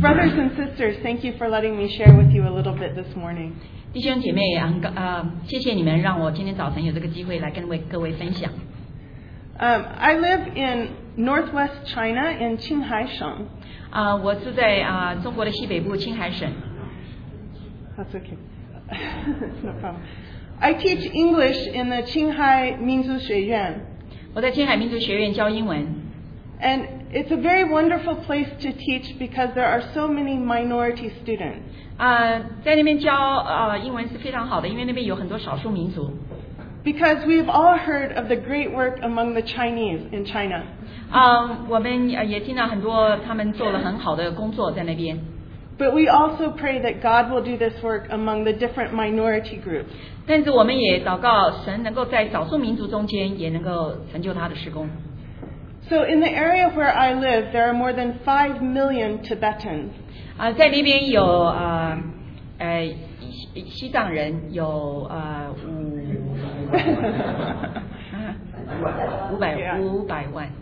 Brothers and sisters, thank you for letting me share with you a little bit this morning. 弟兄姐妹，谢谢你们让我今天早晨有这个机会来跟各位分享。 I live in northwest China in Qinghai 省。 我住在中国的西北部青海省。 That's okay. No problem. I teach English in the Qinghai 民族学院。 我在青海民族学院教英文。 And it's a very wonderful place to teach because there are so many minority students. 在那边教英文是非常好的，因为那边有很多少数民族。 Because we've all heard of the great work among the Chinese in China. 我们也听到很多他们做了很好的工作在那边。 But we also pray that God will do this work among the different minority groups. 但是我们也祷告神能够在少数民族中间也能够成就他的事工。 So in the area where I live, there are more than 5 million Tibetans. 在那边有西藏人有500万。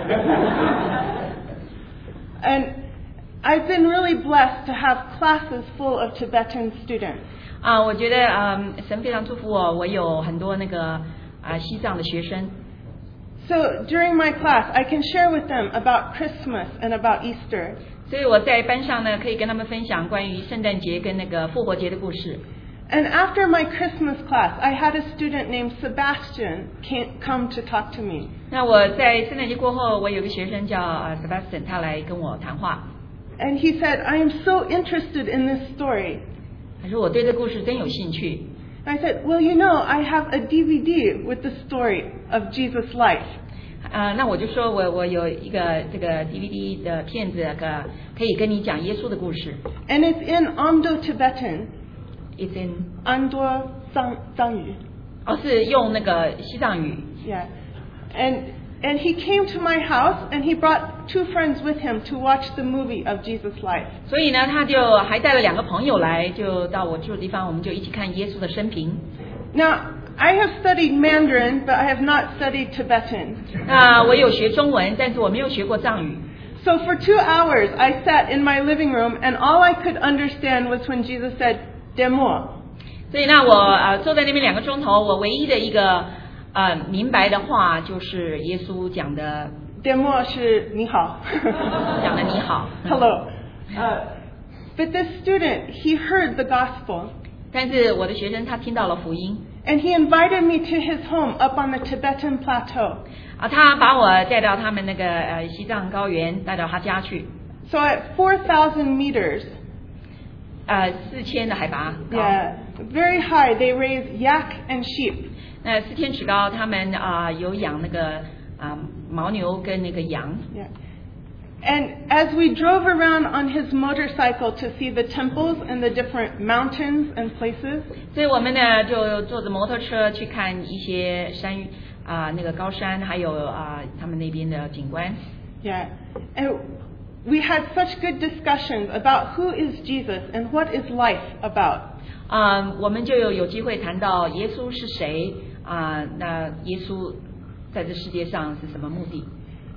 And I've been really blessed to have classes full of Tibetan students. 我觉得神非常祝福我有很多那个西藏的学生。 So during my class, I can share with them about Christmas and about Easter. 所以我在班上呢，可以跟他们分享关于圣诞节跟那个复活节的故事。 And after my Christmas class, I had a student named Sebastian come to talk to me. 那我在圣诞节过后，我有个学生叫Sebastian， 他来跟我谈话。 And he said, "I am so interested in this story." 他说我对这故事真有兴趣。 I said, "Well, you know, I have a DVD with the story of Jesus' life." 那我就说我有一个这个 DVD 的片子，可以跟你讲耶稣的故事。 And it's in Amdo Tibetan. It's in 安多藏语。 是用那个西藏语。 Yeah, and he came to my house and he brought 2 friends with him to watch the movie of Jesus' life. 所以呢，他就还带了2个朋友来，就到我住的地方，我们就一起看耶稣的生平。 Now, I have studied Mandarin, but I have not studied Tibetan. 我有学中文，但是我没有学过藏语。 So for 2 hours, I sat in my living room, and all I could understand was when Jesus said, "Demo." 所以呢，我坐在那边2个钟头，我唯一的一个明白的话就是耶稣讲的。 Demo 是你好。 讲的你好。 Hello. But this student, he heard the gospel. 但是我的学生他听到了福音。 And he invited me to his home up on the Tibetan plateau. 他把我带到他们那个西藏高原，带到他家去。 So at 4,000 meters. 4000的海拔。 Yeah, very high. They raise yak and sheep. 4000尺高，他们有养那个牦牛跟那个羊。 Yeah. And as we drove around on his motorcycle to see the temples and the different mountains and places. 所以我们呢就坐着摩托车去看一些山那个高山，还有他们那边的景观。 Yeah. And we had such good discussions about who is Jesus and what is life about. 我们就有机会谈到耶稣是谁那耶稣在这世界上是什么目的。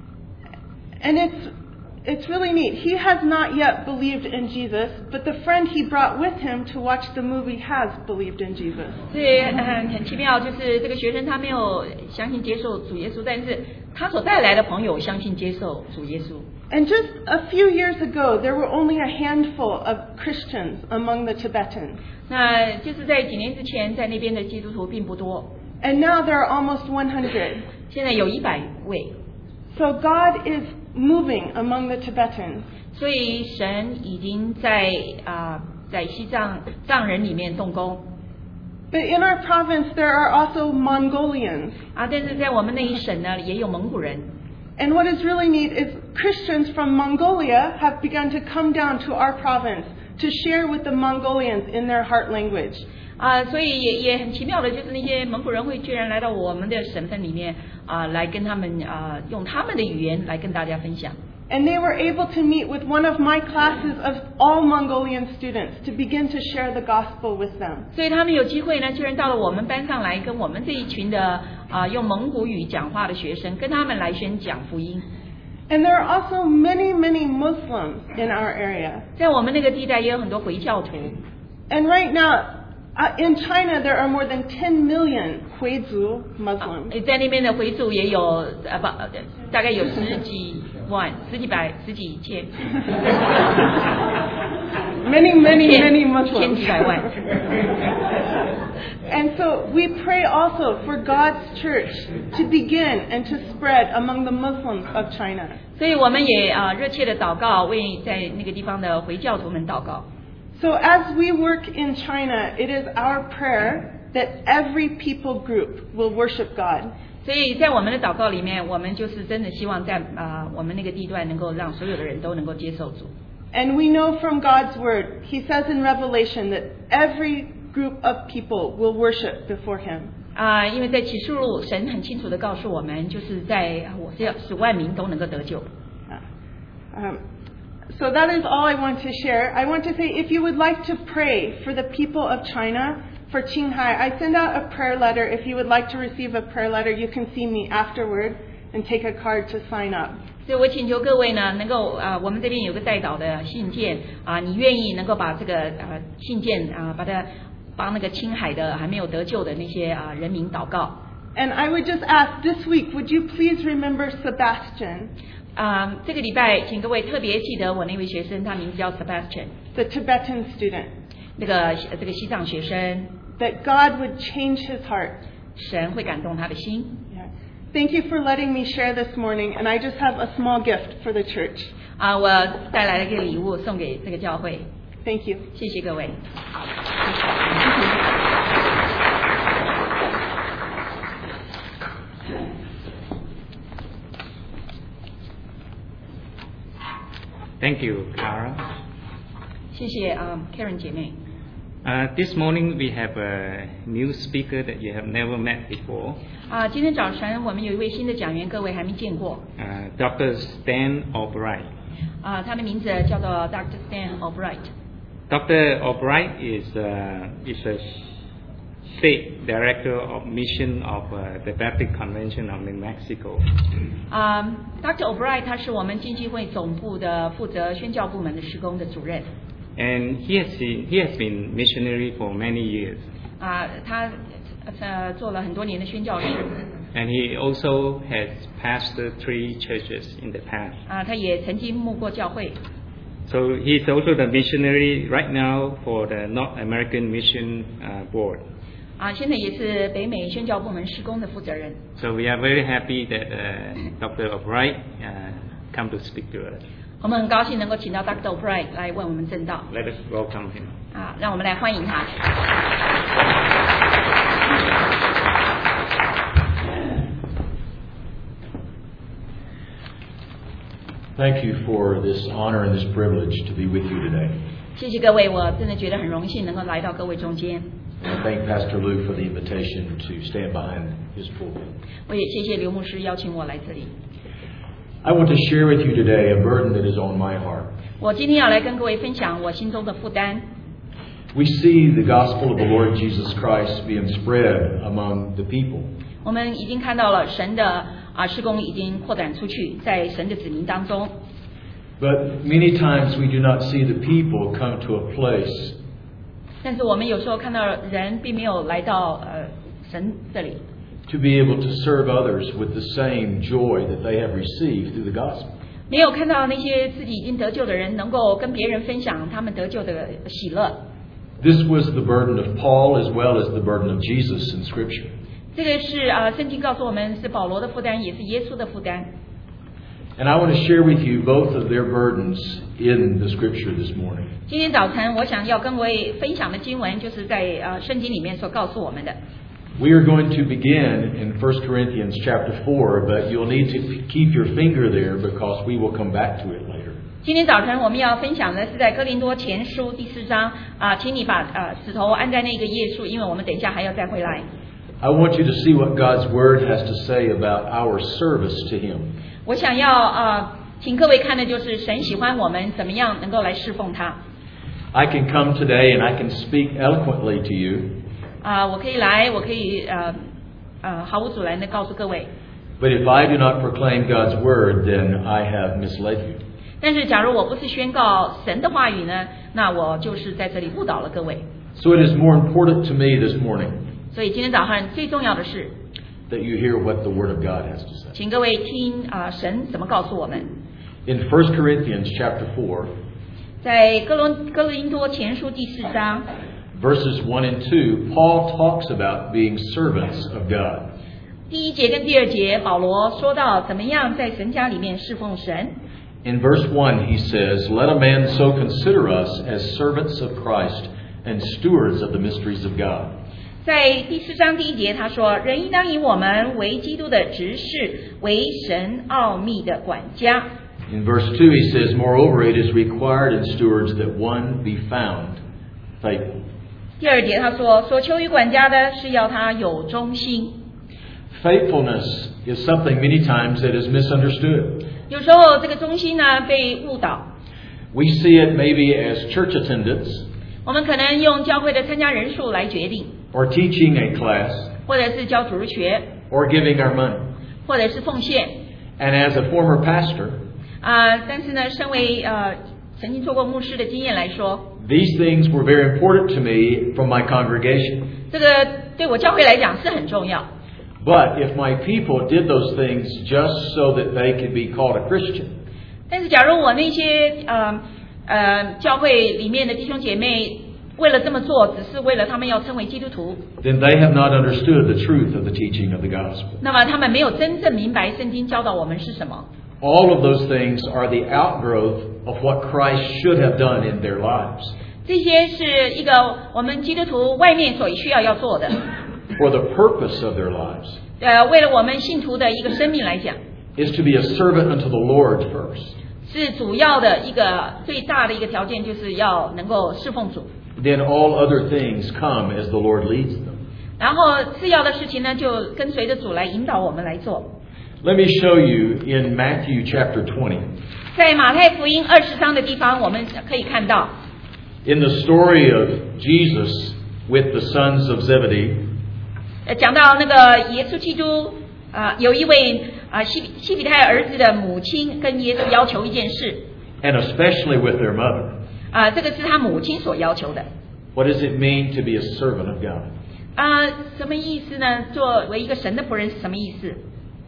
And it's really neat. He has not yet believed in Jesus, but the friend he brought with him to watch the movie has believed in Jesus. 所以很奇妙，就是这个学生他没有相信接受主耶稣，但是他所带来的朋友相信接受主耶稣。 And just a few years ago, there were only a handful of Christians among the Tibetans. 那就是在几年之前，在那边的基督徒并不多。 And now there are almost 100. 现在有100位。 So God is moving among the Tibetans. 所以神已经在西藏人里面动工。 But in our province, there are also Mongolians. 但是在我们那一省呢，也有蒙古人。 And what is really neat is Christians from Mongolia have begun to come down to our province to share with the Mongolians in their heart language. 所以也很奇妙的，就是那些蒙古人会居然来到我们的省份里面来跟他们用他们的语言来跟大家分享。 And they were able to meet with one of my classes of all Mongolian students to begin to share the gospel with them. 所以他们有机会呢，居然到了我们班上来，跟我们这一群的用蒙古语讲话的学生，跟他们来宣讲福音。 And there are also many, many Muslims in our area. 在我们那个地带也有很多回教徒。 And right now, in China, there are more than 10 million Huizu Muslims. 在那边的回族也有大概有十几万、十几千。 Many Muslims. 千几百万。 And so we pray also for God's church to begin and to spread among the Muslims of China. 所以我们也热切的祷告，为在那个地方的回教徒们祷告。 So as we work in China, it is our prayer that every people group will worship God. 所以在我们的祷告里面，我们就是真的希望在我们那个地段能够让所有的人都能够接受主。 And we know from God's word, He says in Revelation that every group of people will worship before Him. 因为在启示录，神很清楚的告诉我们，就是在我是要使万民都能够得救。 So that is all I want to share. I want to say, if you would like to pray for the people of China, for Qinghai, I send out a prayer letter. If you would like to receive a prayer letter, you can see me afterward and take a card to sign up. 所以我请求各位呢，能够我们这边有个代祷的信件你愿意能够把这个信件把它帮那个青海的还没有得救的那些人民祷告。 And I would just ask this week, would you please remember Sebastian? 这个礼拜，请各位特别记得我那位学生，他名字叫 Sebastian， the Tibetan student. 这个西藏学生。 That God would change his heart. 神会感动他的心。 Yeah. Thank you for letting me share this morning, and I just have a small gift for the church. 我带来了一个礼物送给这个教会。 Thank you. 谢谢各位。 Thank you, Clara. 谢谢Karen 姐妹。 This morning we have a new speaker that you have never met before. 今天早晨我们有一位新的讲员，各位还没见过。 Dr. Stan Albright. 他的名字叫做 Dr. Stan Albright. Dr. Albright is a State Director of Mission of the Baptist Convention of New Mexico. Dr. Albright 他是我们经济会总部的负责宣教部门的事工的主任。 And he has been missionary for many years. 他做了很多年的宣教士。 And he also has pastored 3 churches in the past. 他也曾经牧过教会。 So he is also the missionary right now for the North American Mission Board. 现在也是北美宣教部门事工的负责人。 So we are very happy that Dr. Albright come to speak to us. 我们很高兴能够请到 Dr. Albright 来为我们证道。 Let us welcome him. 让我们来欢迎他。 Thank you for this honor and this privilege to be with you today. 谢谢各位，我真的觉得很荣幸能够来到各位中间。 I thank Pastor Lou for the invitation to stand behind his pulpit. 我也谢谢刘牧师邀请我来这里。 I want to share with you today a burden that is on my heart. 我今天要来跟各位分享我心中的负担。 We see the gospel of the Lord Jesus Christ being spread among the people. 我们已经看到了神的事工已经扩展出去，在神的子民当中。 But many times we do not see the people come to a place 但是我们有时候看到人并没有来到神这里。 to be able to serve others with the same joy that they have received through the gospel. 没有看到那些自己已经得救的人能够跟别人分享他们得救的喜乐。 This was the burden of Paul as well as the burden of Jesus in Scripture. 这个是圣经告诉我们是保罗的负担，也是耶稣的负担。 And I want to share with you both of their burdens in the Scripture this morning. 今天早晨我想要跟各位分享的经文，就是在圣经里面所告诉我们的。 We are going to begin in 1 Corinthians chapter 4, but you'll need to keep your finger there because we will come back to it later. 今天早晨我们要分享的是在哥林多前书第4章请你把指头按在那个页数，因为我们等一下还要再回来。 I want you to see what God's Word has to say about our service to Him. 我想要请各位看的就是神喜欢我们怎么样能够来侍奉他。 I can come today and I can speak eloquently to you. 我可以来，我可以毫无阻拦的告诉各位。 But if I do not proclaim God's word, then I have misled you. 但是假如我不是宣告神的话语呢，那我就是在这里误导了各位。 So it is more important to me this morning 所以今天早上最重要的是， that you hear what the word of God has to say. 请各位听神怎么告诉我们。 In 1 Corinthians chapter 4, 在哥林多前书第4章 verses 1 and 2, Paul talks about being servants of God. 第1节跟第2节，保罗说到怎么样在神家里面侍奉神。 In verse 1, he says, Let a man so consider us as servants of Christ and stewards of the mysteries of God. 在第4章第1节他说，人应当以我们为基督的执事，为神奥秘的管家。 In verse 2, he says, Moreover, it is required in stewards that one be found faithful. 第2节他说，所求于管家的是要他有忠心。 Faithfulness is something many times that is misunderstood. 有时候这个忠心呢被误导， We see it maybe as church attendance 我们可能用教会的参加人数来决定， or teaching a class 或者是教主日学， or giving our money. 或者是奉献。 And as a former pastor, 但是呢，身为曾经做过牧师的经验来说， these things were very important to me from my congregation. 这个对我教会来讲是很重要。 But if my people did those things just so that they could be called a Christian, 但是假如我那些教会里面的弟兄姐妹为了这么做，只是为了他们要称为基督徒， then they have not understood the truth of the teaching of the gospel. 那么他们没有真正明白圣经教导我们是什么。 All of those things are the outgrowth of what Christ should have done in their lives 这些是一个我们基督徒外面所需要做的， for the purpose of their lives. 为了我们信徒的一个生命来讲， Is to be a servant unto the Lord first. 是主要的一个最大的一个条件，就是要能够侍奉主。 Then all other things come as the Lord leads them. 然后次要的事情呢，就跟随着主来引导我们来做。 Let me show you in Matthew chapter 20. 在马太福音20章的地方，我们可以看到， In the story of Jesus with the sons of Zebedee, 讲到那个耶稣基督有一位西比泰儿子的母亲跟耶稣要求一件事， and especially with their mother. 这个是他母亲所要求的。 What does it mean to be a servant of God? 什么意思呢？作为一个神的仆人是什么意思？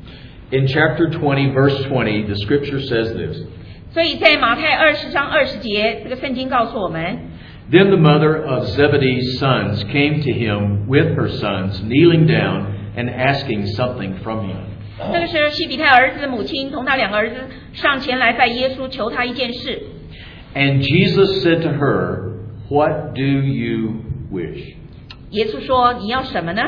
In chapter 20, verse 20, the scripture says this. 所以在马太20章20节，这个圣经告诉我们， Then the mother of Zebedee's sons came to him with her sons, kneeling down and asking something from him. 这个是西比泰儿子的母亲同他2个儿子上前来拜耶稣，求他一件事。 And Jesus said to her, What do you wish? 耶稣说：“你要什么呢？”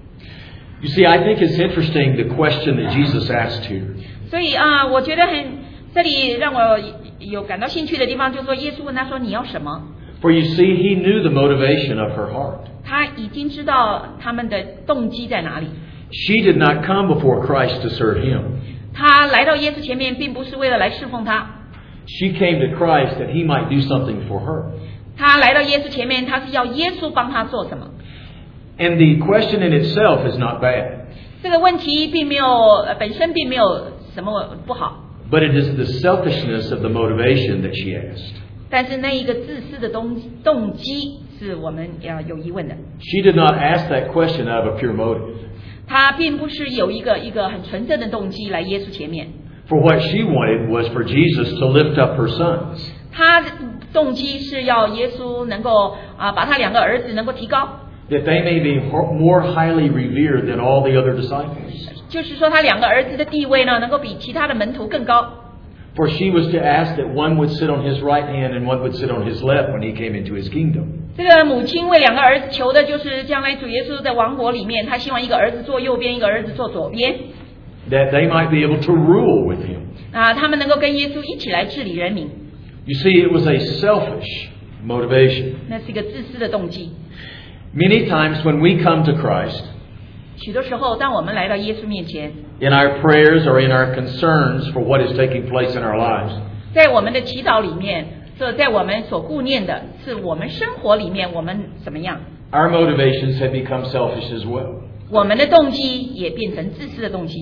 You see, I think it's interesting the question that Jesus asked here. 所以我觉得这里让我有感到兴趣的地方，就是说耶稣问他说：“你要什么？” For you see, he knew the motivation of her heart. 他已经知道他们的动机在哪里。 She did not come before Christ to serve him. 他来到耶稣前面，并不是为了来侍奉他。 She came to Christ that he might do something for her. 他来到耶稣前面，他是要耶稣帮他做什么。 And the question in itself is not bad. 这个问题并没有本身并没有什么不好， But it is the selfishness of the motivation that she asked. 但是那一个自私的动机是我们要有疑问的。 She did not ask that question out of a pure motive. 他并不是有一个很纯正的动机来耶稣前面。 For what she wanted was for Jesus to lift up her sons. 他的动机是要耶稣能够把他2个儿子能够提高， That they may be more highly revered than all the other disciples. 就是说他2个儿子的地位呢，能够比其他的门徒更高。 For she was to ask that one would sit on his right hand and one would sit on his left when he came into his kingdom. 这个母亲为2个儿子求的就是将来主耶稣在王国里面，他希望一个儿子坐右边，一个儿子坐左边， That they might be able to rule with him. 他们能够跟耶稣一起来治理人民。 You see, it was a selfish motivation. 那是一个自私的动机。 Many times when we come to Christ, 许多时候，当我们来到耶稣面前， in our prayers or in our concerns for what is taking place in our lives, 在我们的祈祷里面，在我们所顾念的是我们生活里面我们怎么样， our motivations have become selfish as well. 我们的动机也变成自私的动机。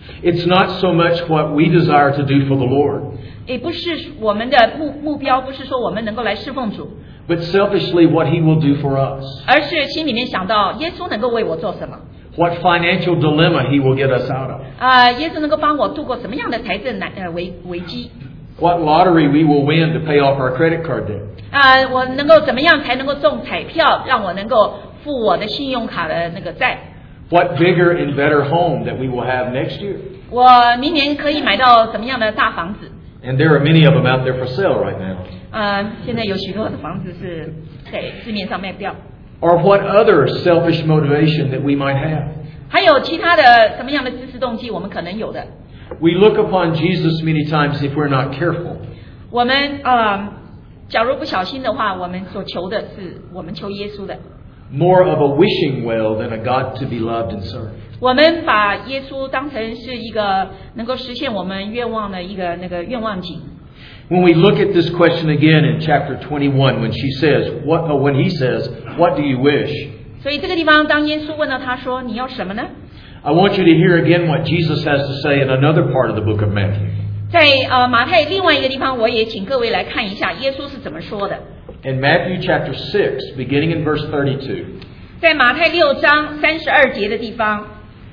It's not so much what we desire to do for the Lord, 也不是我们的目标，不是说我们能够来侍奉主， but selfishly what He will do for us. 而是心里面想到耶稣能够为我做什么， What financial dilemma He will get us out of. 耶稣能够帮我度过什么样的财政危机， What lottery we will win to pay off our credit card debt. 我能够怎么样才能够中彩票，让我能够付我的信用卡的那个债， What bigger and better home that we will have next year. 我明年可以买到怎么样的大房子。 And there are many of them out there for sale right now. 现在有许多的房子是在市面上卖不掉， Or what other selfish motivation that we might have. 还有其他的什么样的自私动机，我们可能有的。 We look upon Jesus many times if we're not careful. 我们假如不小心的话，我们所求的是我们求耶稣的， More of a wishing well than a God to be loved and served. 我们把耶稣当成是一个能够实现我们愿望的一个那个愿望井。 When we look at this question again in chapter 21, when he says, what do you wish? 所以这个地方，当耶稣问到他说：“你要什么呢 I want you to hear again what Jesus has to say in another part of the book of Matthew.？” 在马太另外一个地方，我也请各位来看一下耶稣是怎么说的。 In Matthew chapter 6, beginning in verse 32, 在马太6章32节的地方，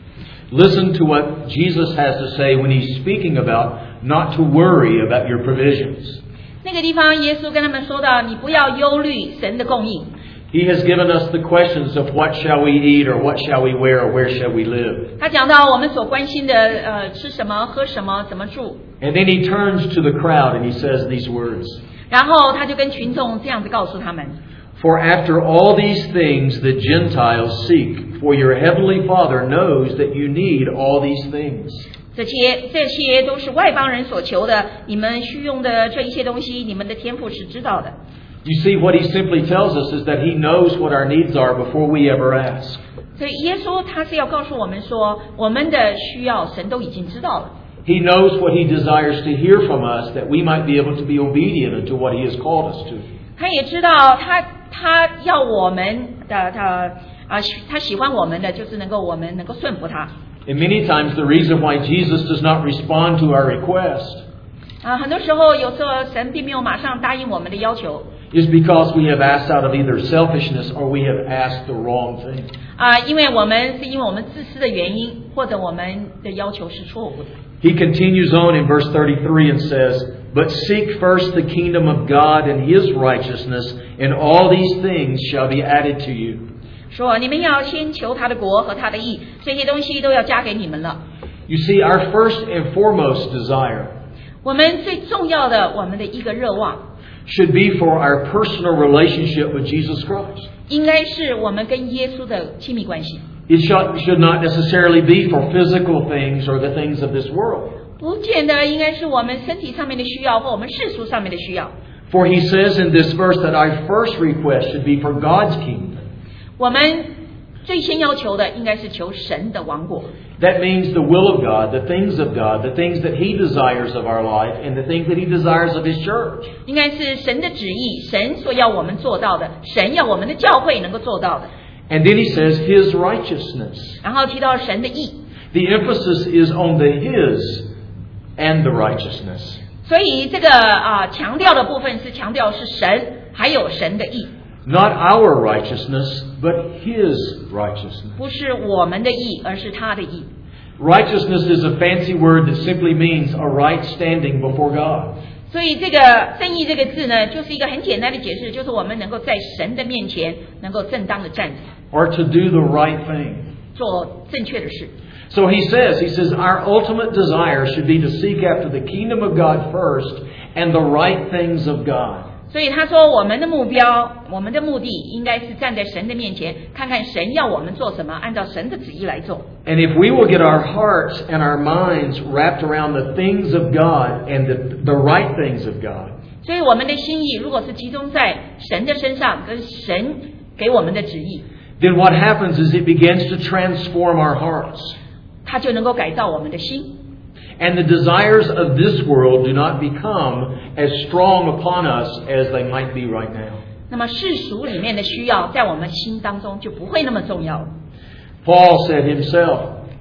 listen to what Jesus has to say when he's speaking about not to worry about your provisions. 那个地方耶稣跟他们说到：“你不要忧虑神的供应。” He has given us the questions of what shall we eat or what shall we wear or where shall we live. 他讲到我们所关心的吃什么、喝什么、怎么住， And then he turns to the crowd and he says these words. 然后他就跟群众这样子告诉他们。 For after all these things the Gentiles seek, for your heavenly Father knows that you need all these things. 这些都是外邦人所求的，你们需用的这一些东西，你们的天父是知道的。 You see, what he simply tells us is that he knows what our needs are before we ever ask. 所以耶稣他是要告诉我们说，我们的需要神都已经知道了。 He knows what he desires to hear from us that we might be able to be obedient unto what he has called us to. 他也知道他要我们的他喜欢我们的就是我们能够顺服他。 And many times the reason why Jesus does not respond to our request 很多时候有时候神并没有马上答应我们的要求。 is because we have asked out of either selfishness or we have asked the wrong thing. 因为我们自私的原因，或者我们的要求是错误的。 He continues on in verse 33 and says, But seek first the kingdom of God and his righteousness, and all these things shall be added to you. 说你们要先求他的国和他的义，这些东西都要加给你们了。 You see, our first and foremost desire 我们最重要的，我们的一个热望， should be for our personal relationship with Jesus Christ. 应该是我们跟耶稣的亲密关系。 It should not necessarily be for physical things or the things of this world. 不见得应该是我们身体上面的需要，或我们世俗上面的需要。 For he says in this verse that our first request should be for God's kingdom. 我们最先要求的应该是求神的王国。 That means the will of God, the things of God, the things that he desires of our life, and the things that he desires of his church. 应该是神的旨意，神所要我们做到的，神要我们的教会能够做到的。 And then he says his righteousness. 然后提到神的义， The emphasis is on the his and the righteousness. 所以这个强调的部分是强调是神还有神的义， Not our righteousness, but his righteousness. 不是我们的义，而是他的义。 Righteousness is a fancy word that simply means a right standing before God. 所以这个正义这个字呢，就是一个很简单的解释，就是我们能够在神的面前能够正当的站着， Or to do the right thing. 做正确的事。 So he says, our ultimate desire should be to seek after the kingdom of God first and the right things of God. 所以他说，我们的目标，我们的目的，应该是站在神的面前，看看神要我们做什么，按照神的旨意来做。 And if we will get our hearts and our minds wrapped around the things of God and the right things of God, 所以我们的心意如果是集中在神的身上，跟神给我们的旨意， then what happens is it begins to transform our hearts. 它就能够改造我们的心。 And the desires of this world do not become as strong upon us as they might be right now. 那么世俗里面的需要，在我们心当中就不会那么重要了。 Paul said himself,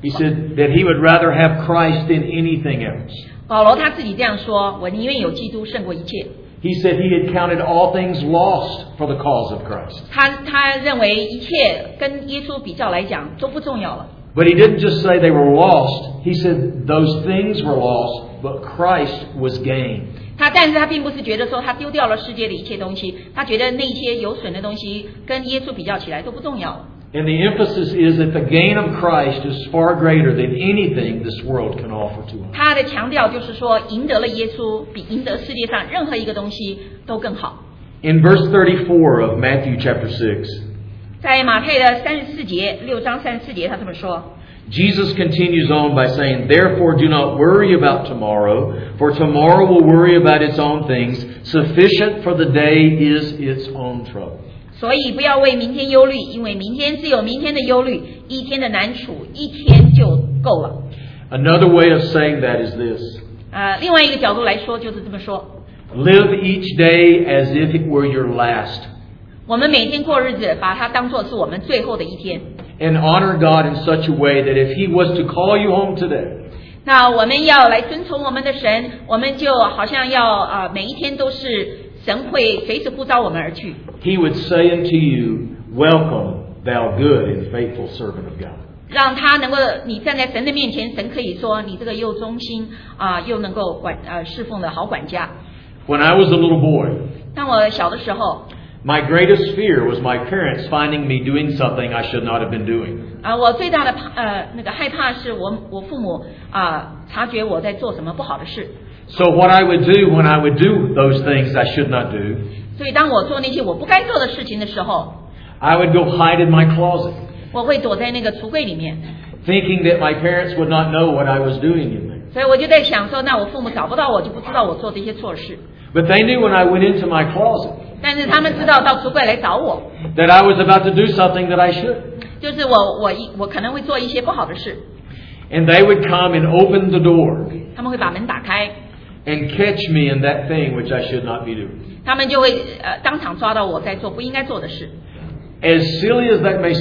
He said that he would rather have Christ than anything else. 保罗他自己这样说：“我宁愿有基督胜过一切。” He said he had counted all things lost for the cause of Christ. 他认为一切跟耶稣比较来讲都不重要了。 But he didn't just say they were lost. He said those things were lost, but Christ was gain. 但是他并不是觉得说他丢掉了世界的一切东西，他觉得那些有损的东西跟耶稣比较起来都不重要。 And the emphasis is that the gain of Christ is far greater than anything this world can offer to us. 他的强调就是说，赢得了耶稣比赢得世界上任何一个东西都更好。 In verse 34 of Matthew chapter 6, 在马太的34节，6章34节，他这么说。 Jesus continues on by saying, "Therefore do not worry about tomorrow, for tomorrow will worry about its own things. Sufficient for the day is its own trouble." 所以不要为明天忧虑，因为明天自有明天的忧虑，一天的难处一天就够了。 Another way of saying that is this. 另外一个角度来说就是这么说： Live each day as if it were your last. 我们每天过日子，把它当作是我们最后的一天。 And honor God in such a way that if He was to call you home today, 那我们要来遵从我们的神，我们就好像要每一天都是神会随时呼召我们而去。 He would say unto you, "Welcome, thou good and faithful servant of God." 让他能够，你站在神的面前，神可以说你这个又忠心又能够侍奉的好管家。 When I was a little boy, 当我小的时候， my greatest fear was my parents finding me doing something I should not have been doing. 我最大的害怕是我父母察觉我在做什么不好的事。 So what I would do when I would do those things I should not do, 所以当我做那些我不该做的事情的时候， I would go hide in my closet, 我会躲在那个橱柜里面。 thinking that my parents would not know what I was doing in there. 所以我就在想说，那我父母找不到我，就不知道我做这些错事。 But they knew when I went into my closet 但是他们知道到橱柜来找我， that I was about to do something that I should. 就是我可能会做一些不好的事， And they would come and open the door 他们会把门打开， and catch me in that thing which I should not be doing. 他们就会当场抓到我在做不应该做的事。 As silly as that may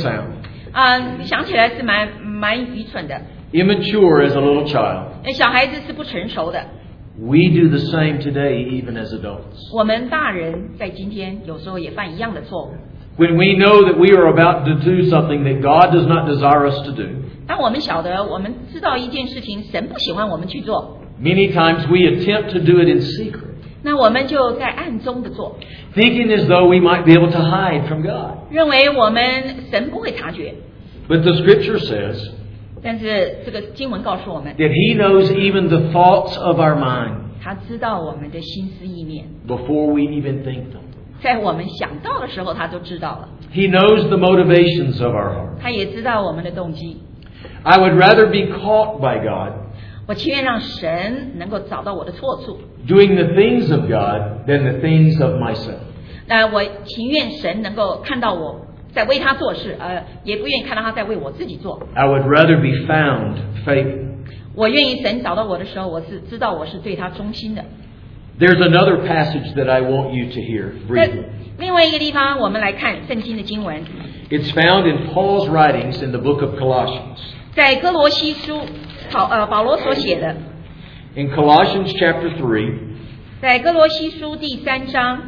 sound, 想起来是蛮愚蠢的。 immature as a little child, 小孩子是不成熟的， we do the same today even as adults. 我们大人在今天有时候也犯一样的错误。 When we know that we are about to do something that God does not desire us to do, 当我们晓得我们知道一件事情，神不喜欢我们去做， many times we attempt to do it in secret, 那我们就在暗中的做， thinking as though we might be able to hide from God. 认为我们神不会察觉。 But the Scripture says 但是这个经文告诉我们， that He knows even the thoughts of our mind 他知道我们的心思意念， before we even think them. 在我们想到的时候，他就知道了。 He knows the motivations of our heart. 他也知道我们的动机。 I would rather be caught by God 我情愿让神能够找到我的错处， doing the things of God than the things of myself. 我情愿神能够看到我在为他做事，也不愿意看到他在为我自己做。 I would rather be found faithful. 我愿意神找到我的时候，我是知道我是对他忠心的。 There's another passage that I want you to hear 在 briefly. 另外一个地方，我们来看圣经的经文， It's found in Paul's writings in the book of Colossians. 在哥罗西书，保罗所写的， In Colossians chapter 3, 在哥罗西书第3章，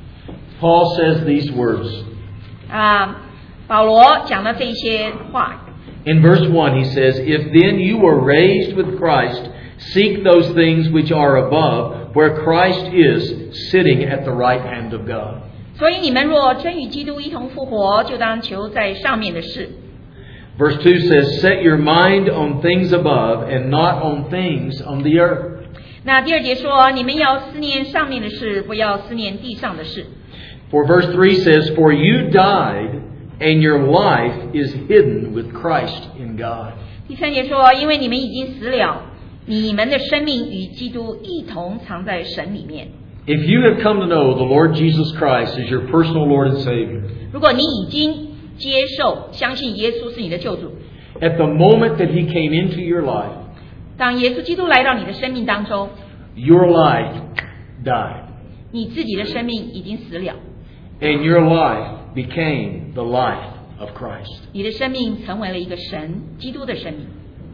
Paul says these words. 保罗讲了这些话。 In verse 1, he says, "If then you were raised with Christ, seek those things which are above, where Christ is, sitting at the right hand of God." 所以你们若真与基督一同复活，就当求在上面的事。 Verse 2 says, "Set your mind on things above and not on things on the earth." 那第2节说，你们要思念上面的事，不要思念地上的事。 For verse 3 says, "For you died, and your life is hidden with Christ in God." 第3节说，因为你们已经死了，你们的生命与基督一同藏在神里面。 If you have come to know the Lord Jesus Christ as your personal Lord and Savior, 如果你已经接受、相信耶稣是你的救主， at the moment that He came into your life, 当耶稣基督来到你的生命当中， your life died, 你自己的生命已经死了， and your life became the life of Christ. 你的生命成为了一个神基督的生命。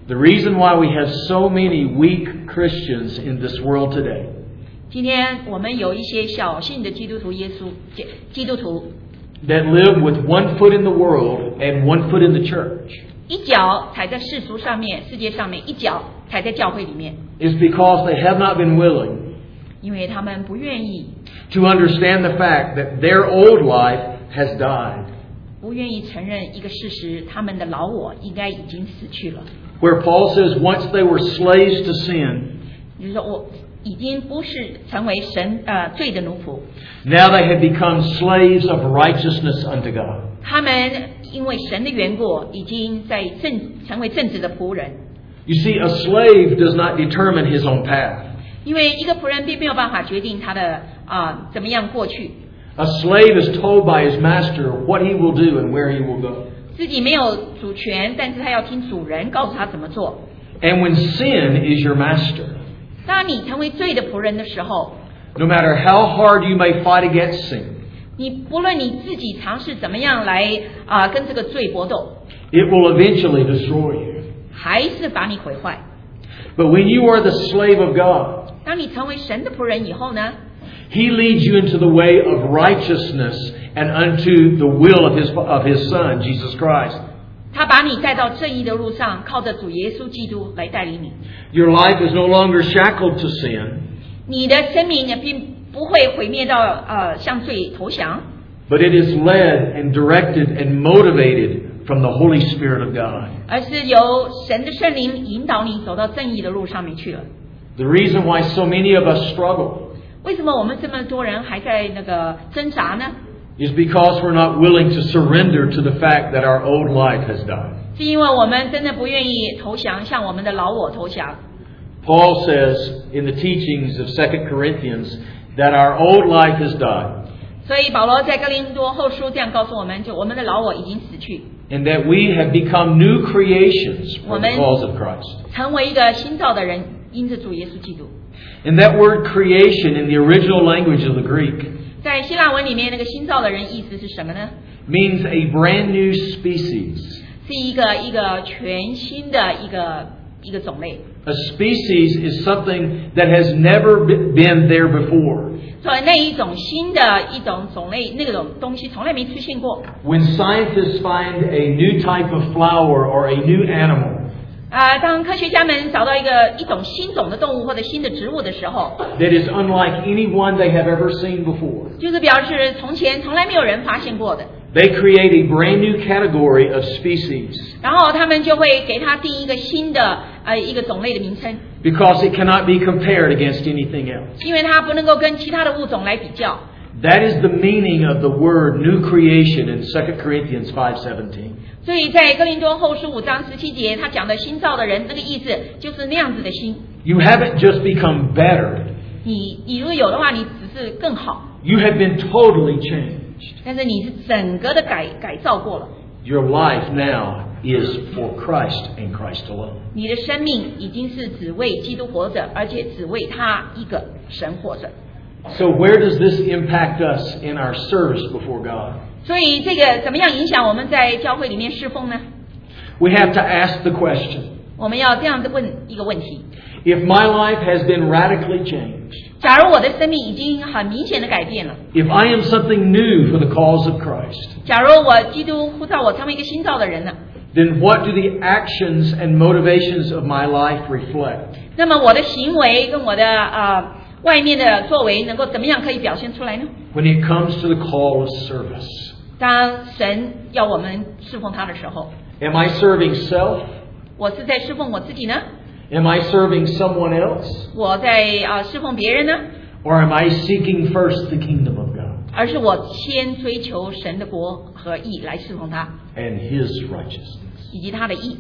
The reason why we have so many weak Christians in this world today 今天我们有一些小信的基督徒基督徒 that live with one foot in the world and one foot in the church 一脚踩在世俗上面世界上面一脚踩在教会里面 is because they have not been willing 因为他们不愿意 to understand the fact that their old life has died. 不愿意承认一个事实，他们的老我应该已经死去了。 Where Paul says once they were slaves to sin, 就是说我已经不是成为神罪的奴仆， now they have become slaves of righteousness unto God. 他们因为神的缘故，已经成为正直的仆人。 You see, a slave does not determine his own path. 因为一个仆人并没有办法决定他的怎么样过去。 A slave is told by his master what he will do and where he will go. 自己没有主权，但是他要听主人告诉他怎么做。 And when sin is your master, 当你成为罪的仆人的时候， no matter how hard you may fight against sin, 你不论你自己尝试怎么样来跟这个罪搏斗， it will eventually destroy you. 还是把你毁坏。 But when you are the slave of God, 当你成为神的仆人以后呢， He leads you into the way of righteousness and unto the will of His Son, Jesus Christ. 他把你带到正义的路上，靠着主耶稣基督来带领你。 Your life is no longer shackled to sin, 你的生命也并不会毁灭到向罪投降， but it is led and directed and motivated from the Holy Spirit of God. 而是由神的圣灵引导你走到正义的路上面去了。 The reason why so many of us struggle 为什么我们这么多人还在那个挣扎呢？ is because we're not willing to surrender to the fact that our old life has died. 是因为我们真的不愿意投降，向我们的老我投降。 Paul says in the teachings of 2 Corinthians that our old life has died, 所以保罗在哥林多后书这样告诉我们，就我们的老我已经死去， and that we have become new creations for the cause of Christ. 成为一个新造的人，因着主耶稣基督。 And that word creation in the original language of the Greek 在希腊文里面，那个新造的人意思是什么呢？ means a brand new species. 是一个全新的一个种类。 A species is something that has never been there before. 所以那一种新的一种种类，那种东西从来没出现过。 When scientists find a new type of flower or a new animal, 当科学家们找到一种新种的动物或者新的植物的时候， that is unlike any one they have ever seen before, 就是表示从前从来没有人发现过的。 they create a brand new category of species 然后他们就会给它定一个新的一个种类的名称， because it cannot be compared against anything else. 因为它不能够跟其他的物种来比较。 That is the meaning of the word new creation in 2 Corinthians 5:17. 所以在哥林多后书5章17节，他讲的新造的人，那个意思就是那样子的新。 You haven't just become better. 你如果有的话，你只是更好， You have been totally changed. 但是你是整个的改造过了。 Your life now is for Christ and Christ alone. 你的生命已经是只为基督活着，而且只为他一个神活着。 So where does this impact us in our service before God? 所以这个怎么样影响我们在教会里面侍奉呢？ We have to ask the question, 我们要这样子问一个问题： if my life has been radically changed, 假如我的生命已经很明显的改变了， if I am something new for the cause of Christ, 假如基督呼召我成为一个新造的人了， then what do the actions and motivations of my life reflect? 那么我的行为跟我的外面的作为能够怎么样可以表现出来呢？ When it comes to the call of service, 当神要我们侍奉他的时候， am I serving self? 我是在侍奉我自己呢， Am I serving someone else? 我在侍奉别人呢， Or am I seeking first the kingdom of God 而是我先追求神的国和义来侍奉他， and His righteousness? 以及他的义。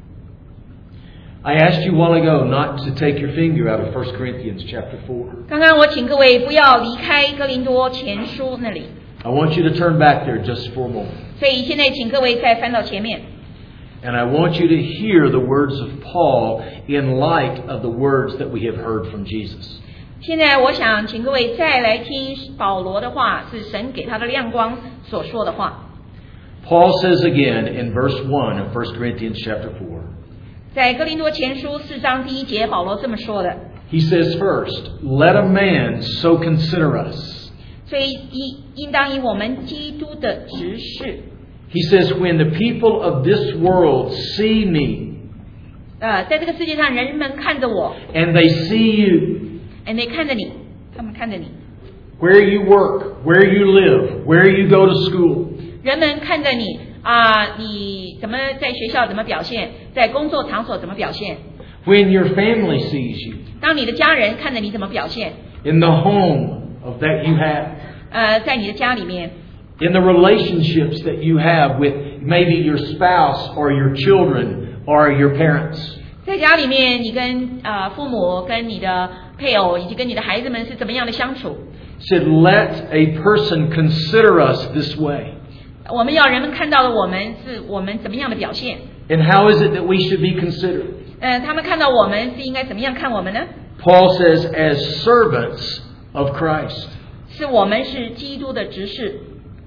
I asked you a while ago not to take your finger out of 1 Corinthians chapter 4. 刚刚我请各位不要离开哥林多前书那里， I want you to turn back there just for a moment. 所以现在请各位再翻到前面， And I want you to hear the words of Paul in light of the words that we have heard from Jesus. 现在我想请各位再来听保罗的话，是神给他的亮光所说的话。 Paul says again in verse 1 of 1 Corinthians chapter 4, 在哥林多前书4章第1节，保罗这么说的。 He says first, let a man so consider us. 所以应当以我们基督的执事。 He says, when the people of this world see me, 在这个世界上，人们看着我 and they see you, ，and they 看着你，他们看着你。 where you work, where you live, where you go to school, 人们看着你你怎么在学校怎么表现，在工作场所怎么表现。 when your family sees you, 当你的家人看着你怎么表现， in the home that you have, 在你的家里面。 in the relationships that you have with maybe your spouse or your children or your parents. 在家里面，你跟父母、跟你的配偶以及跟你的孩子们是怎么样的相处？ Said, let a person consider us this way. 我们要人们看到的我们是我们怎么样的表现？ And how is it that we should be considered? 他们看到我们是应该怎么样看我们呢？ Paul says, as servants of Christ. 是我们是基督的执事。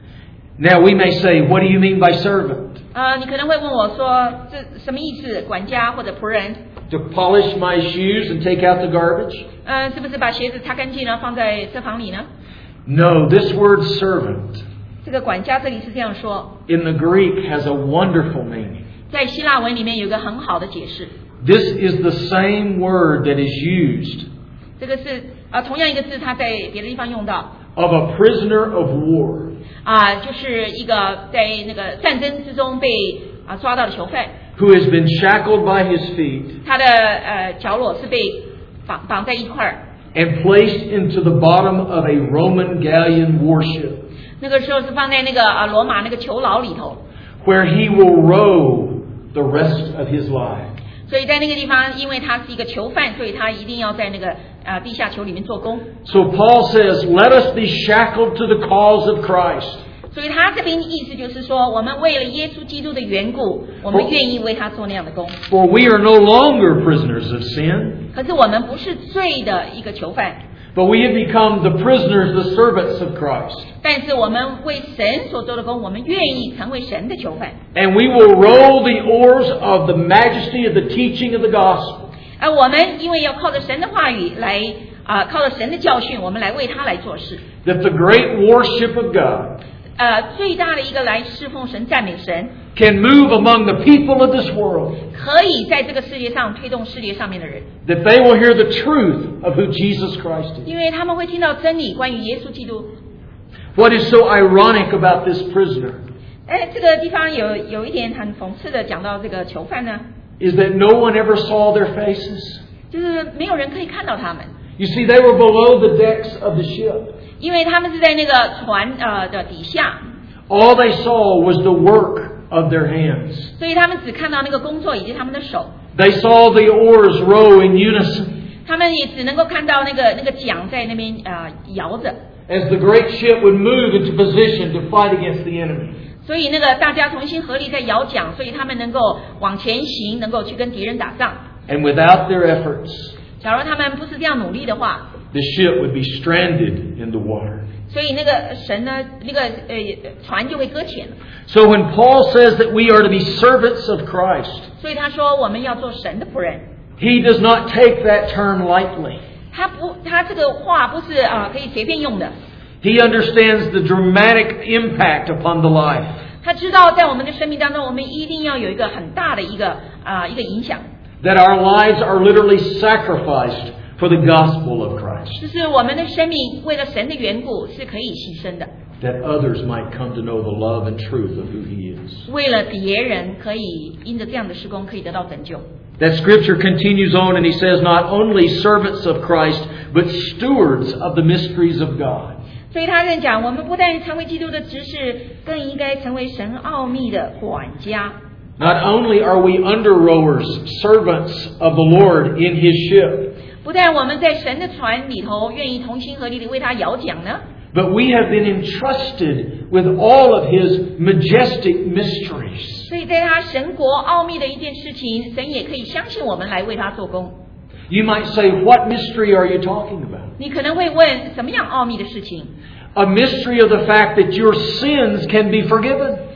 Now we may say, what do you mean by servant? 你可能会问我说，这什么意思？管家或者仆人？ To polish my shoes and take out the garbage? 是不是把鞋子擦干净了放在车房里呢？ No, this word servant 这个管家这里是这样说， in the Greek has a wonderful meaning. 在希腊文里面有一个很好的解释。 This is the same word that is used 这个是同样一个字，它在别的地方用到。 of a prisoner of war. 就是一个在那个战争之中被抓到的囚犯， Who has been shackled by his feet 他的脚裸是被绑在一块儿。 and placed into the bottom of a Roman galleon warship, 那个时候是放在那个罗马那个囚牢里头， where he will row the rest of his life. 所以在那个地方，因为他是一个囚犯，所以他一定要在那个地下囚里面做工。 So Paul says, let us be shackled to the cause of Christ. 所以他这边意思就是说，我们为了耶稣基督的缘故，我们愿意为他做那样的工。 For we are no longer prisoners of sin, 可是我们不是罪的一个囚犯， but we have become the prisoners, the servants of Christ. 但是我们为神所做的工，我们愿意成为神的囚犯。 And we will row the oars of the majesty of the teaching of the gospel. 而我们因为要靠着神的话语来靠着神的教训，我们来为他来做事。 That the great warship of God 最大的一个来侍奉神、赞美神， can move among the people of this world. 可以在这个世界上推动世界上面的人， That they will hear the truth of who Jesus Christ is. 因为他们会听到真理，关于耶稣基督。 What is so ironic about this prisoner 这个地方有一点很讽刺的讲到这个囚犯呢， is that no one ever saw their faces. 就是没有人可以看到他们， You see, they were below the decks of the ship. 因为他们是在那个船的底下， All they saw was the work of their hands. 所以他们只看到那个工作以及他们的手， They saw the oars row in unison 他们也只能够看到那个桨在那边摇着， as the great ship would move into position to fight against the enemy. 所以那个大家同心合力在摇桨，所以他们能够往前行，能够去跟敌人打仗。 And without their efforts, 假如他们不是这样努力的话， the ship would be stranded in the water. 所以那个神呢，那个船就会搁浅了。 So when Paul says that we are to be servants of Christ, 所以他说我们要做神的仆人。 he does not take that term lightly. 他这个话不是可以随便用的。 He understands the dramatic impact upon the life. 他知道在我们的生命当中，我们一定要有一个很大的一个影响。 That our lives are literally sacrificed for the gospel of Christ. 就是我们的生命为了神的缘故是可以牺牲的， That others might come to know the love and truth of who he is. 为了别人可以因着这样的事工可以得到拯救。 That scripture continues on and he says, not only servants of Christ, but stewards of the mysteries of God. 所以他在讲，我们不但成为基督的执事，更应该成为神奥秘的管家。 Not only are we under rowers, servants of the Lord in his ship, 不但我们在神的船里头愿意同心合力的为他摇桨呢， but we have been entrusted with all of his majestic mysteries. 所以在他神国奥秘的一件事情，神也可以相信我们来为他做工。 You might say, what mystery are you talking about? 你可能会问，什么样奥秘的事情？ A mystery of the fact that your sins can be forgiven.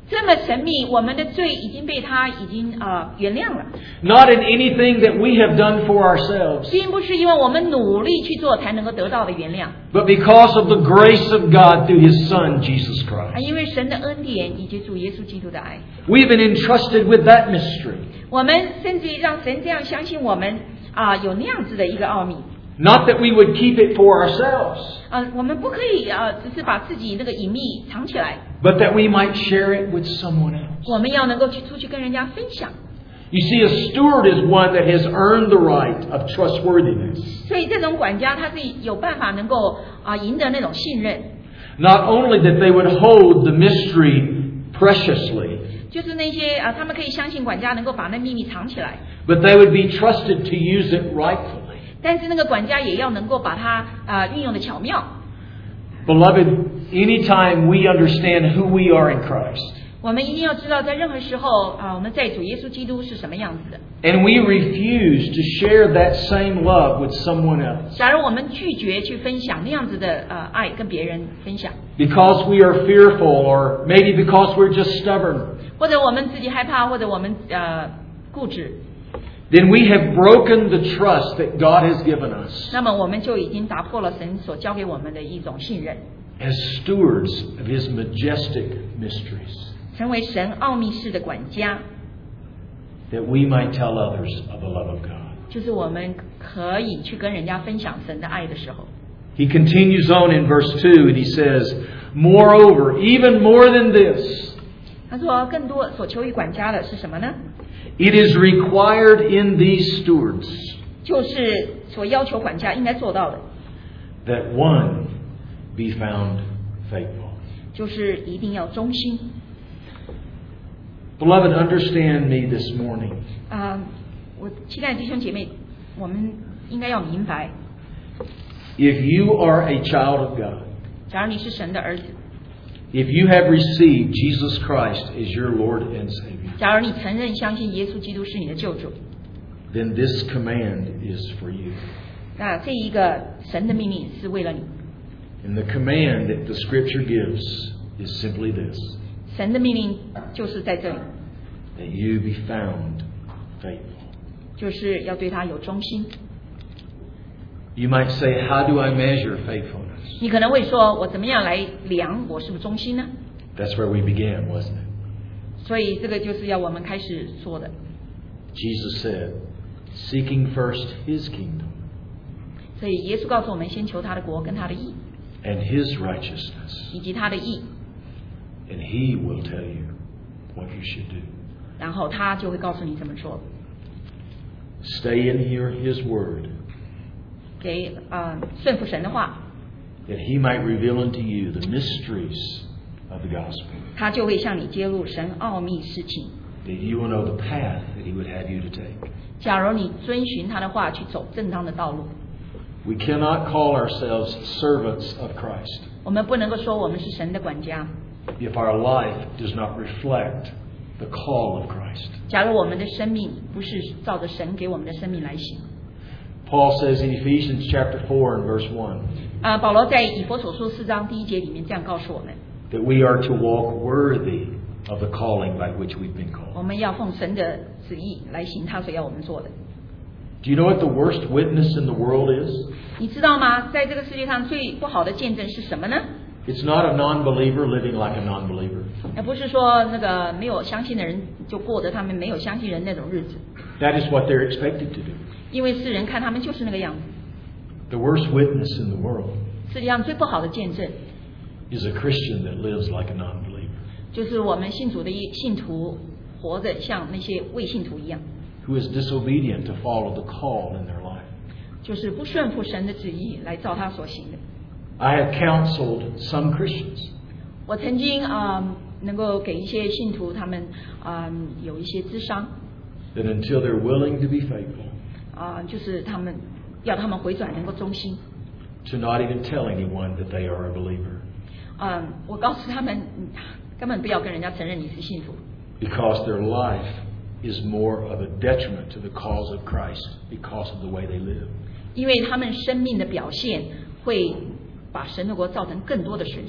这么神秘，我们的罪已经被他已经原谅了。 Not in anything that we have done for ourselves, 并不是因为我们努力去做才能够得到的原谅， but because of the grace of God through His Son, Jesus Christ. 因为神的恩典以及主耶稣基督的爱。 We've been entrusted with that mystery. 我们甚至让神这样相信我们有那样子的一个奥秘。 Not that we would keep it for ourselves, 我们不可以只是把自己那个隐秘藏起来， but that we might share it with someone else. 我们要能够出去跟人家分享。 You see, a steward is one that has earned the right of trustworthiness. 所以这种管家他是有办法能够赢得那种信任， Not only that they would hold the mystery preciously, 就是那些他们可以相信管家能够把那秘密藏起来， but they would be trusted to use it rightfully. 但是那个管家也要能够把它运用的巧妙。 Beloved, anytime we understand who we are in Christ, 我们一定要知道，在任何时候我们在主耶稣基督是什么样子的。 and we refuse to share that same love with someone else, 假如我们拒绝去分享那样子的爱跟别人分享， because we are fearful, or maybe because we're just stubborn, 或者我们自己害怕，或者我们固执， then we have broken the trust that God has given us 那么我们就已经打破了神所交给我们的一种信任， as stewards of His majestic mysteries, 成为神奥秘式的管家， that we might tell others of the love of God. 就是我们可以去跟人家分享神的爱的时候。 He continues on in verse 2 and he says, "Moreover, even more than this, 他说更多所求于管家的是什么呢？ it is required in these stewards 就是所要求管家应该做到的， that one be found faithful." 就是一定要忠心。 Beloved, understand me this morning. 我期待弟兄姐妹，我们应该要明白， If you are a child of God, 假如你是神的儿子， if you have received Jesus Christ as your Lord and Savior, 假如你承认相信耶稣基督是你的救主， then this command is for you. 那这一个神的命令是为了你。 And the command that the Scripture gives is simply this, 神的命令就是在这里， that you be found faithful. 就是要对他有忠心。 You might say, how do I measure faithfulness? 你可能会说，我怎么样来量我是不是忠心呢？ That's where we began, wasn't it? 所以这个就是要我们开始说的。 Jesus said, seeking first His kingdom 所以耶稣告诉我们，先求他的国跟他的义， and His righteousness, 以及他的义， and He will tell you what you should do. 然后他就会告诉你怎么做。 Stay and hear His word, 给顺服神的话， that He might reveal unto you the mysteries of the gospel, 他就会向你揭露神奥秘事情。 that you will know the path that He would have you to take. 假如你遵循他的话去走正当的道路， We cannot call ourselves servants of Christ 我们不能够说我们是神的管家。 if our life does not reflect the call of Christ. 假如我们的生命不是照着神给我们的生命来行。 Paul says in Ephesians chapter 4 and verse 1 保罗在以弗所书4章1节里面这样告诉我们， that we are to walk worthy of the calling by which we've been 我 called. 们要奉神的旨意来行他所要我们做的。 Do you know what the worst witness in the world is? 你知道吗？在这个世界上最不好的见证是什么呢？ It's not a non-believer living like a non-believer. 而不是说那个没有相信的人就过着他们没有相信人那种日子， That is what they're expected to do. 因为世人看他们就是那个样子。 The worst witness in the world 世界上最不好的见证 is a Christian that lives like a non-believer, 就是我们信主的信徒活着像那些未信徒一样， who is disobedient to follow the call in their life. 就是不顺服神的旨意来照他所行的。 I have counseled some Christians 我曾经能够给一些信徒他们有一些咨商 that until they're willing to be faithful, 就是他们要他们回转能够忠心。 to not even tell anyone that they are a believer, 我告诉他们根本不要跟人家承认你是信徒， because their life is more of a detriment to the cause of Christ because of the way they live. 因为他们生命的表现会把神的国造成更多的损伤。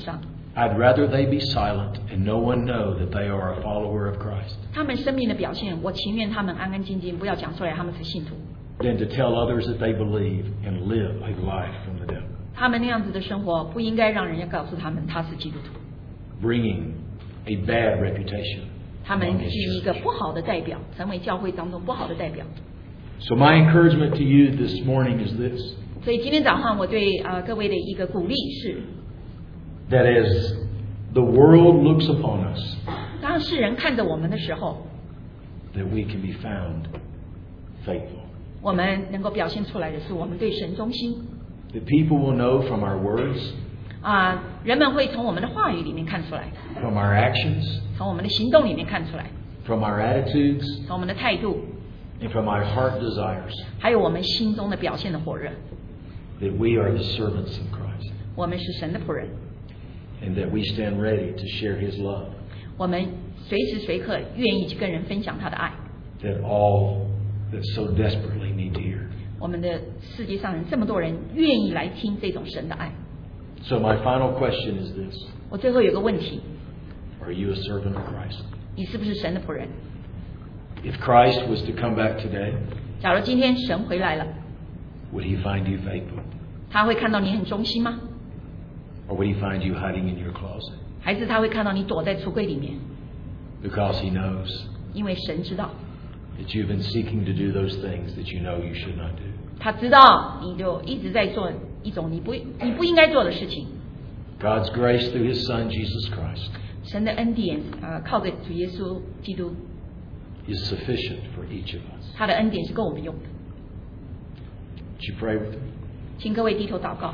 I'd rather they be silent and no one know that they are a follower of Christ 他们生命的表现，我情愿他们安安静静，不要讲出来他们是信徒。 than to tell others that they believe and live a life from the devil. 他们那样子的生活，不应该让人家告诉他们他是基督徒。 Bringing a bad reputation 他们 among 是 his 一个 church. 不好的代表，成为教会当中不好的代表。 So my encouragement to you this morning is this, 所以今天早上我对各位的一个鼓励是， that as the world looks upon us, 当世人看着我们的时候， that we can be found faithful. 我们能够表现出来的是我们对神忠心。 That people will know from our words, 人们会从我们的话语里面看出来， from our actions, 从我们的行动里面看出来， from our attitudes, 从我们的态度， and from our heart desires, 还有我们心中的表现的火热。 that we are the servants of Christ, 我们是神的仆人， and that we stand ready to share His love, 我们随时随刻愿意去跟人分享他的爱。 that all that so desperately need to hear. 我们的世界上人这么多人愿意来听这种神的爱。 So my final question is this, 我最后有个问题， are you a servant of Christ? 你是不是神的仆人？ If Christ was to come back today, 假如今天神回来了， would He find you faithful? 他会看到你很忠心吗？ Or would He find you hiding in your closet? 还是他会看到你躲在橱柜里面？ Because He knows 因为神知道， that you've been seeking to do those things that you know you should not do. 他知道你就一直在做一种你不应该做的事情。 God's grace through His Son, Jesus Christ, 神的恩典靠着主耶稣基督， is sufficient for each of us. 他的恩典是够我们用的。 Would you pray with me? 请各位低头祷告。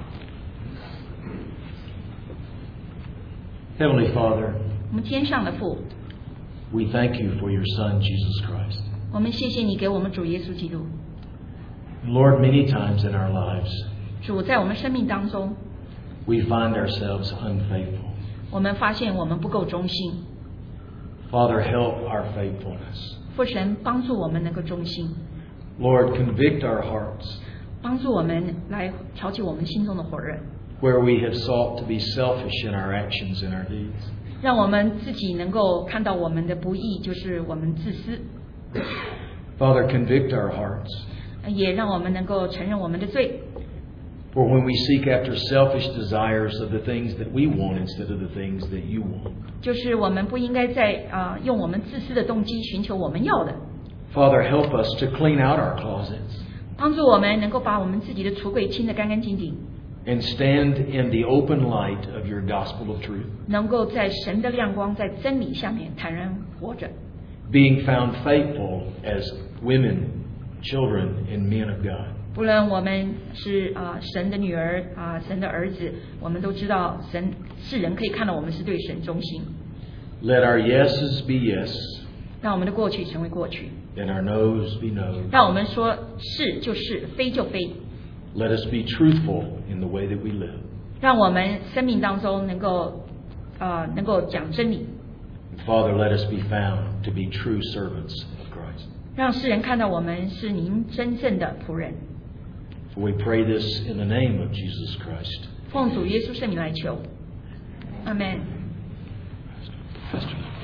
Heavenly Father, 我们天上的父， we thank You for Your Son, Jesus Christ. 我们谢谢你给我们主耶稣基督。 Lord, many times in our lives, 主在我们生命当中， we find ourselves unfaithful. 我们发现我们不够忠心。 Father, help our faithfulness. 父神帮助我们能够忠心， Lord, convict our hearts 帮助我们来挑起我们心中的火热， where we have sought to be selfish in our actions and our deeds. 让我们自己能够看到我们的不义，就是我们自私， Father, convict our hearts 也让我们能够承认我们的罪。 for when we seek after selfish desires of the things that we want instead of the things that You want. 就是我们不应该再用我们自私的动机寻求我们要的， Father, help us to clean out our closets 帮助我们能够把我们自己的橱柜清得干干净净， and stand in the open light of Your gospel of truth, 能够在神的亮光，在真理下面坦然活着， being found faithful as women, children, and men of God. 不论我们是神的女儿神的儿子，我们都知道世人可以看到我们是对神忠心。 Let our yeses be yes 让我们的过去成为过去， and our no's be no. 让我们说是就是，非就非。 Let us be truthful in the way that we live. 让我们生命当中能够讲真理， Father, let us be found to be true servants of Christ. 让世人看到我们是您真正的仆人。 For we pray this in the name of Jesus Christ. 奉主耶稣圣名来求，阿门。 Pastor.